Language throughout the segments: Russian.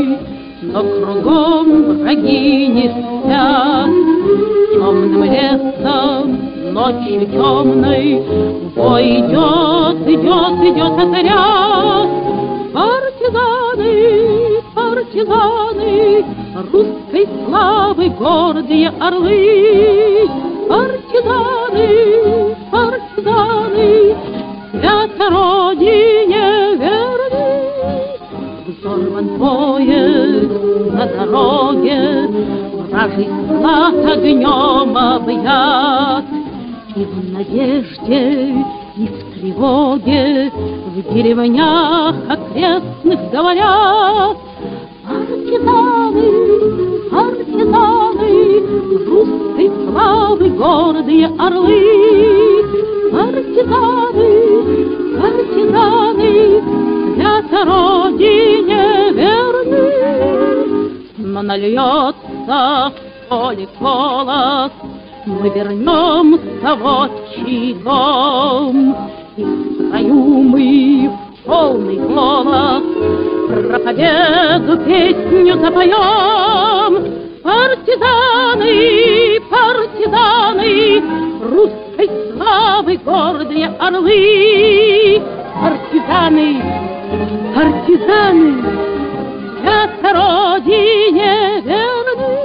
но кругом враги не спят. Темным лесом, ночью темной, бой идет, идет, идет отряд. Партизаны, партизаны, русской славы гордые орлы. Партизаны, партизаны, свято Родине верны. Взорван поезд на дороге, вражий склад огнем объят. И в надежде, и в тревоге в деревнях окрестных говорят: партизаны, партизаны, русской славы гордые орлы. Партизаны, партизаны, свято Родине верны. Но нальется в поле колос, мы вернемся в отчий дом, и в строю мы в полный голос про победу песню запоем. Партизаны, партизаны, русской славы гордые орлы. Партизаны, партизаны, свято Родине верны.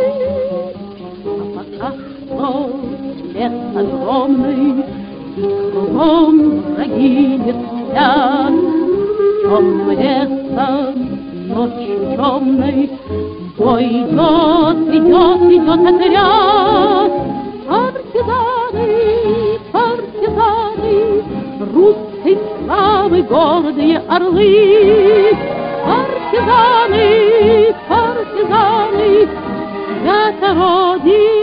А пока что лес огромный, и кругом враги не спят. Темным лесом, ночью темной, бой идет, идет, идет отряд. Партизаны, партизаны, русской славы гордые орлы. Партизаны, партизаны, свято Родине